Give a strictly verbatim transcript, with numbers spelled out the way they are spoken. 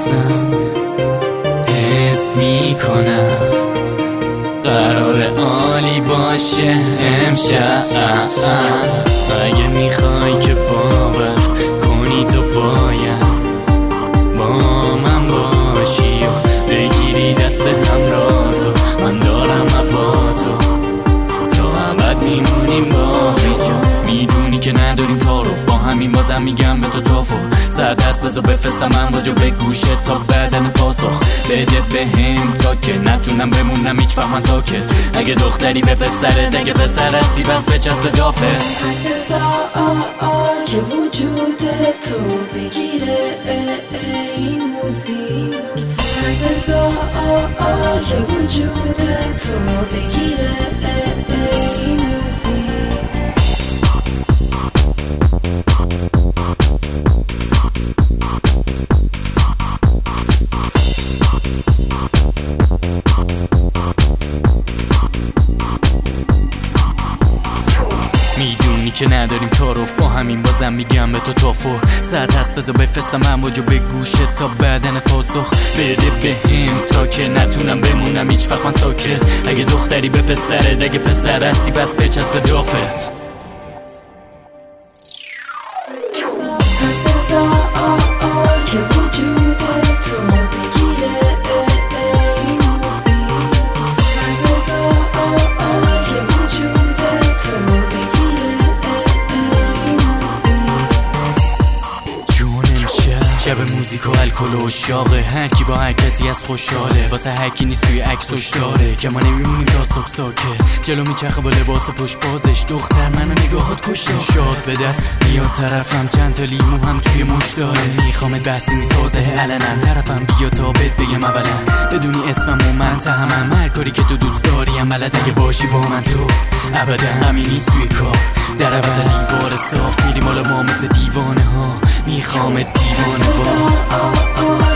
هستم، حس میکنم قرار عالی باشه امشب. اگه میخوای که باور کنی تو باید با من باشی و بگیری دست همراهتو. من دارم هواتو، تو ابد میمونیم با بیجا. میدونی که نداریم تعارف، با همین بازم میگم به تو توفو. سر دست بذار بفرستم من واجو به گوشت تا بدن پاسخ بده به هم تا که نتونم بمونم هیچ وقت من ساکت. اگه دختری به پسرت، اگه پسر هستی بس بچسب دافت. بذار که وجود تو بگیره این موزیک، بذار که وجود تو بگیره این موزیک. میدونی که نداریم تعارف، با همین بازم میگم به تو توفر. ساعت هست بذار بفرستم امواجو به گوشت تا بدن پاسخ بده به هم تا که نتونم بمونم هیچ وقت من ساکت. اگه دختری به پسرت، اگه پسر هستی بس بچسب دافت. بذار که وجود تو بگیره این موزیک، بذار که وجود تو بگیره این موزیک. جون امشب شب موزیک و الکل و اشاقه، هر کی با هر کسی از خوشحاله، واسه هر کی نیست توی عکسش داره که ما نمیمونیم تا صبح ساکت. جلو میچرخه با لباس پشت بازش، دختر منو نگاهات کشته. شاد به دست میاد طرفم، چند تا لیمو هم توی مش داره. میخوامت بحثی میسازه علنا، طرفم بیا تا بهت بگم اولا بدونی اسمم و من تهمم. هر کاری که تو دوست داریم بلد، اگه باشی با من تو ابدا همین نیست توی کار. در عوض دیوار صاف میریم حالا ما مثل دیوانه ها، میخوامت دیوانه با.